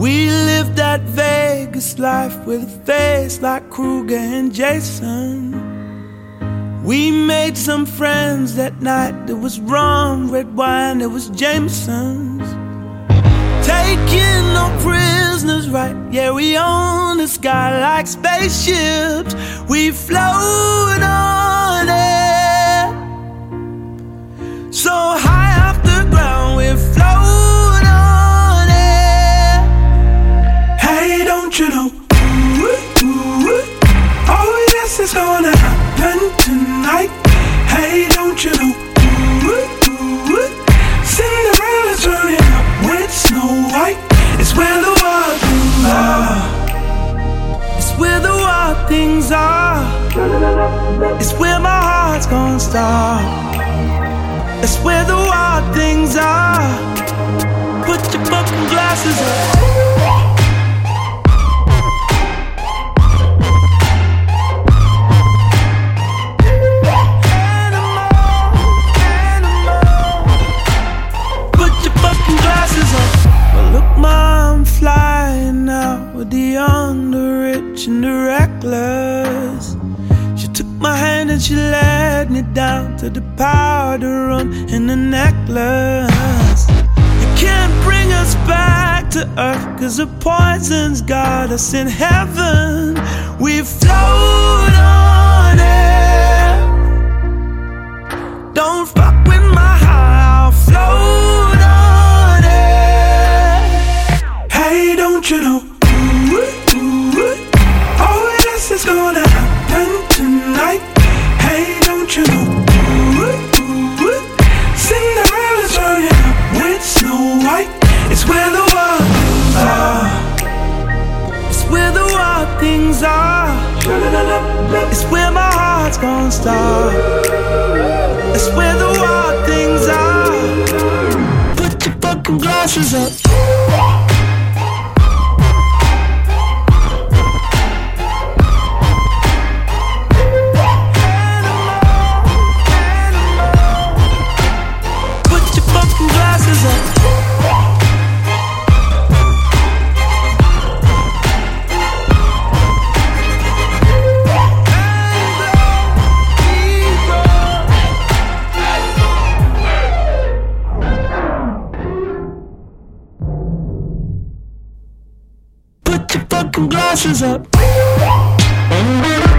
We lived that Vegas life with a face like Kruger and Jason. We made some friends that night. There was rum, red wine, there was Jameson's. Taking no prisoners, right? Yeah, we own the sky like spaceships. We float on air, so high off the ground, we float on air. Hey, don't you know? Oh yes, it's gonna happen tonight. Hey, don't you know? Cinderella's turning up with Snow White. It's where the wild things are. It's where the wild things are. It's where my heart's gonna start. It's where the wild things are. Put your fucking glasses up. Flying out with the young, the rich, and the reckless. She took my hand and she led me down to the powder room and the necklace. You can't bring us back to earth, 'cause the poison's got us in heaven. We float on air. Don't fuck with my heart, I'll float on air. Hey, don't you know? Oh yes, it's gonna happen tonight. Hey, don't you know? Cinderella's turning up with Snow White. It's where the wild things are. It's where the wild things are. It's where my heart's gonna start. It's where the wild things are. Put your fucking glasses up. Put your fucking glasses up.